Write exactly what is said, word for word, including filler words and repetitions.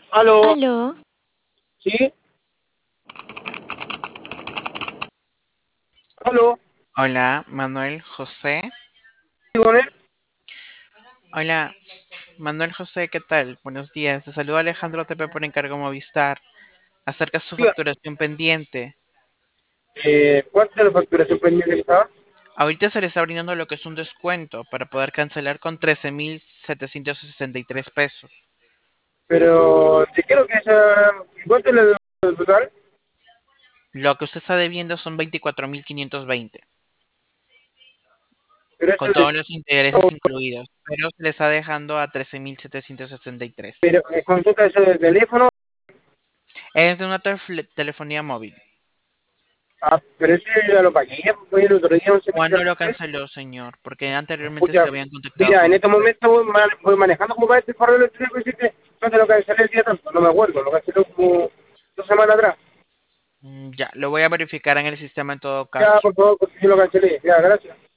Aló, Aló, ¿sí? Aló, Hola, Manuel José. ¿sí con él? Hola, Manuel José, ¿qué tal? Buenos días. Te saluda Alejandro Tepe por encargo Movistar. Acerca de su Diga, facturación pendiente. eh, ¿cuánto es la facturación pendiente que estaba? Ahorita se le está brindando lo que es un descuento para poder cancelar con trece mil setecientos sesenta y tres pesos. Pero, te quiero que esa... ¿Cuánto es la el total? Lo que usted está debiendo son veinticuatro mil quinientos veinte, Pero eso con es de... todos los intereses incluidos, pero se le está dejando a trece mil setecientos sesenta y tres. Pero, ¿me consulta eso del teléfono? Es de una tele- telefonía móvil. Ah, pero ese ya lo pagué, pues el otro día once mil ¿Cuándo lo dólares. canceló, señor? Porque anteriormente se Escucha, habían contactado mira, en con este usted. momento voy, man- voy manejando como para este correo electrónico y decirte, ¿cuánto lo cancelé el día tanto? No me acuerdo, lo cancelé como dos semanas atrás. Mm, Ya, lo voy a verificar en el sistema en todo Ya, caso. por favor, porque yo lo cancelé. Ya, gracias.